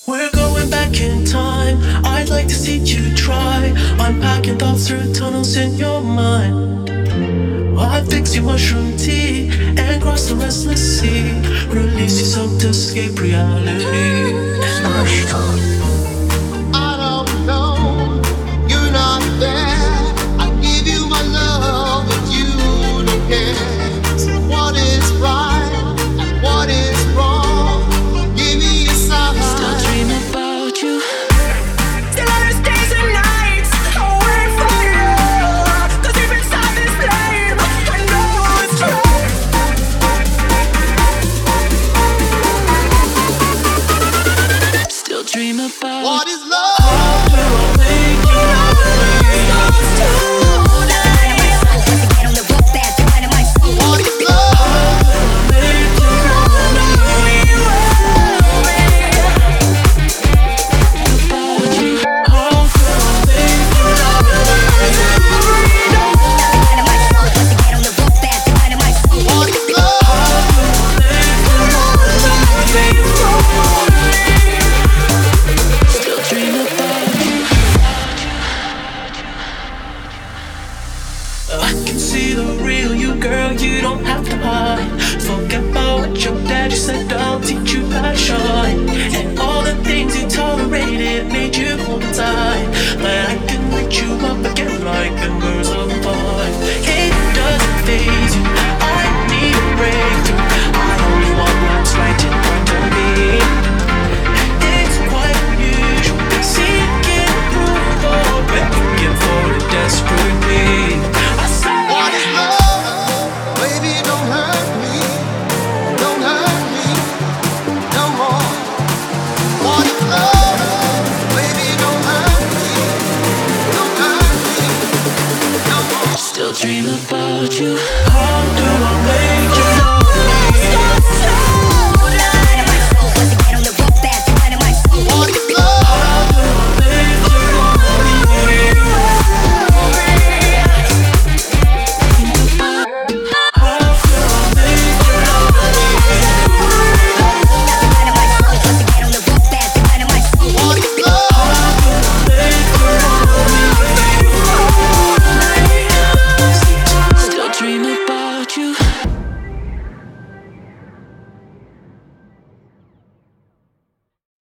We're going back in time. I'd like to see you try unpacking thoughts through tunnels in your mind. I'd fix your mushroom tea and cross the restless sea. Release yourself to escape reality. I don't know, you're not there. I give you my love, but you don't care. So what is right and what is wrong? Give me a sign. Still dream about you. Still on those days and nights, I wait for you. 'Cause deep inside this flame, I know it's true. Still dream about What is love? how do I make you What is love? make you about you? How do I make you What is love? still dream about you? I can see the real you, girl, you don't have to hide. Forget about what your daddy said, I'll teach you how to shine. And all the things you tolerated made you hold tight. But I can lift you up again like embers of fire. It doesn't faze you, I need a breakthrough. I only want what's right in front of me. It's quite unusual, seeking approval, begging for it desperately. I say What is love? Baby, don't hurt me. Don't hurt me no more. What is love? Baby, don't hurt me. Don't hurt me no more. still dream about you.